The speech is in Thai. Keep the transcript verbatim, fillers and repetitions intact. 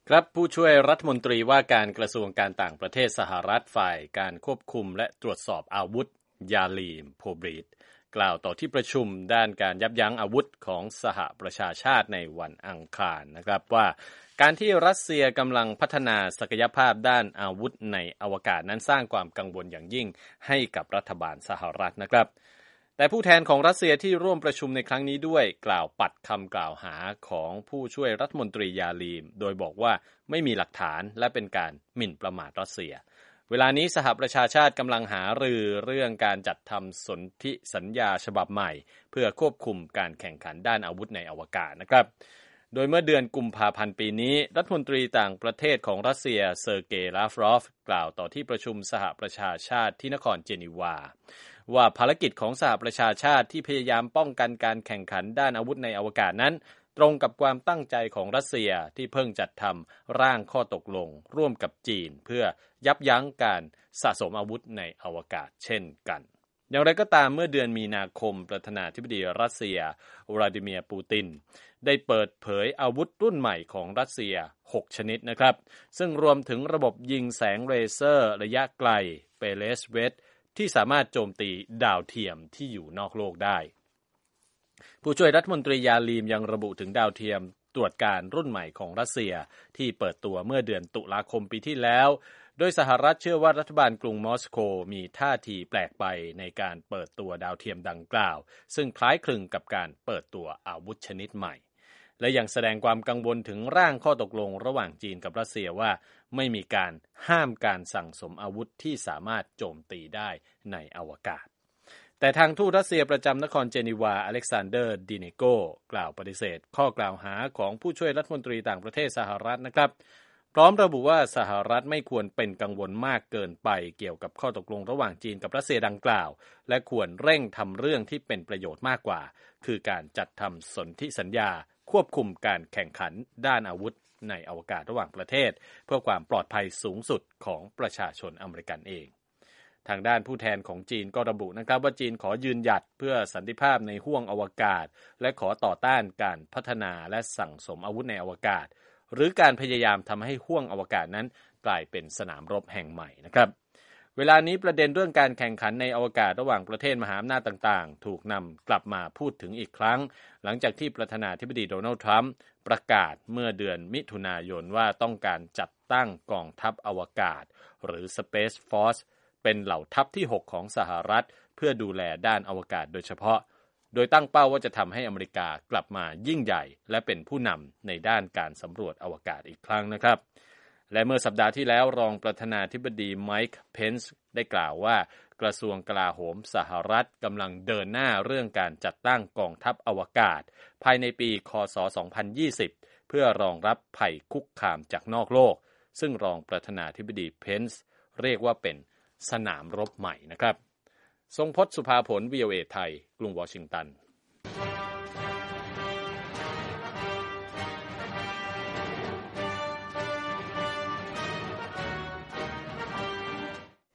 ครับผู้ช่วยรัฐมนตรีว่าการกระทรวงการต่างประเทศสหรัฐฝ่ายการควบคุมและตรวจสอบอาวุธยาลีมโพบรีดกล่าวต่อที่ประชุมด้านการยับยั้งอาวุธของสหประชาชาติในวันอังคารนะครับว่าการที่รัสเซียกำลังพัฒนาศักยภาพด้านอาวุธในอวกาศนั้นสร้างความกังวลอย่างยิ่งให้กับรัฐบาลสหรัฐนะครับแต่ผู้แทนของรัสเซียที่ร่วมประชุมในครั้งนี้ด้วยกล่าวปัดคำกล่าวหาของผู้ช่วยรัฐมนตรียาลีมโดยบอกว่าไม่มีหลักฐานและเป็นการหมิ่นประมาทรัสเซียเวลานี้สหประชาชาติกำลังหารือเรื่องการจัดทำสนธิสัญญาฉบับใหม่เพื่อควบคุมการแข่งขันด้านอาวุธในอวกาศนะครับโดยเมื่อเดือนกุมภาพันธ์ปีนี้รัฐมนตรีต่างประเทศของรัสเซียเซอร์เกย์ลาฟรอฟกล่าวต่อที่ประชุมสหประชาชาติที่นครเจนีวาว่าภารกิจของสหประชาชาติที่พยายามป้องกันการแข่งขันด้านอาวุธในอวกาศนั้นตรงกับความตั้งใจของรัสเซียที่เพิ่งจัดทำร่างข้อตกลงร่วมกับจีนเพื่อยับยั้งการสะสมอาวุธในอวกาศเช่นกันอย่างไรก็ตามเมื่อเดือนมีนาคมประธานาธิบดีรัสเซียวลาดิเมียร์ปูตินได้เปิดเผยอาวุธรุ่นใหม่ของรัสเซียหกชนิดนะครับซึ่งรวมถึงระบบยิงแสงเลเซอร์ระยะไกลเปเลสเวทที่สามารถโจมตีดาวเทียมที่อยู่นอกโลกได้ผู้ช่วยรัฐมนตรียาลีมยังระบุถึงดาวเทียมตรวจการรุ่นใหม่ของรัสเซียที่เปิดตัวเมื่อเดือนตุลาคมปีที่แล้วโดยสหรัฐเชื่อว่ารัฐบาลกรุงมอสโกมีท่าทีแปลกไปในการเปิดตัวดาวเทียมดังกล่าวซึ่งคล้ายคลึงกับการเปิดตัวอาวุธชนิดใหม่และยังแสดงความกังวลถึงร่างข้อตกลงระหว่างจีนกับรัสเซียว่าไม่มีการห้ามการสั่งสมอาวุธที่สามารถโจมตีได้ในอวกาศแต่ทางทูตรัสเซียประจำนครเจนีวาอเล็กซานเดอร์ดิเนโกกล่าวปฏิเสธข้อกล่าวหาของผู้ช่วยรัฐมนตรีต่างประเทศสหรัฐนะครับพร้อมระบุว่าสหรัฐไม่ควรเป็นกังวลมากเกินไปเกี่ยวกับข้อตกลงระหว่างจีนกับรัสเซียดังกล่าวและควรเร่งทำเรื่องที่เป็นประโยชน์มากกว่าคือการจัดทำสนธิสัญญาควบคุมการแข่งขันด้านอาวุธในอวกาศระหว่างประเทศเพื่อความปลอดภัยสูงสุดของประชาชนอเมริกันเองทางด้านผู้แทนของจีนก็ระบุนะครับว่าจีนขอยืนหยัดเพื่อสันติภาพในห้วงอวกาศและขอต่อต้านการพัฒนาและสั่งสมอาวุธในอวกาศหรือการพยายามทำให้ห้วงอวกาศนั้นกลายเป็นสนามรบแห่งใหม่นะครับเวลานี้ประเด็นเรื่องการแข่งขันในอวกาศระหว่างประเทศมหาอำนาจต่างๆถูกนำกลับมาพูดถึงอีกครั้งหลังจากที่ประธานาธิบดีโดนัลด์ทรัมป์ประกาศเมื่อเดือนมิถุนายนว่าต้องการจัดตั้งกองทัพอวกาศหรือ Space Force เป็นเหล่าทัพที่หกของสหรัฐเพื่อดูแลด้านอวกาศโดยเฉพาะโดยตั้งเป้าว่าจะทำให้อเมริกากลับมายิ่งใหญ่และเป็นผู้นำในด้านการสำรวจอวกาศอีกครั้งนะครับและเมื่อสัปดาห์ที่แล้วรองประธานาธิบดีไมค์เพนซ์ได้กล่าวว่ากระทรวงกลาโหมสหรัฐกำลังเดินหน้าเรื่องการจัดตั้งกองทัพอวกาศภายในปีค.ศ. สองพันยี่สิบเพื่อรองรับภัยคุกคามจากนอกโลกซึ่งรองประธานาธิบดีเพนซ์เรียกว่าเป็นสนามรบใหม่นะครับทรงพจน์ สุภาผล วี โอ เอ ไทยกรุงวอชิงตัน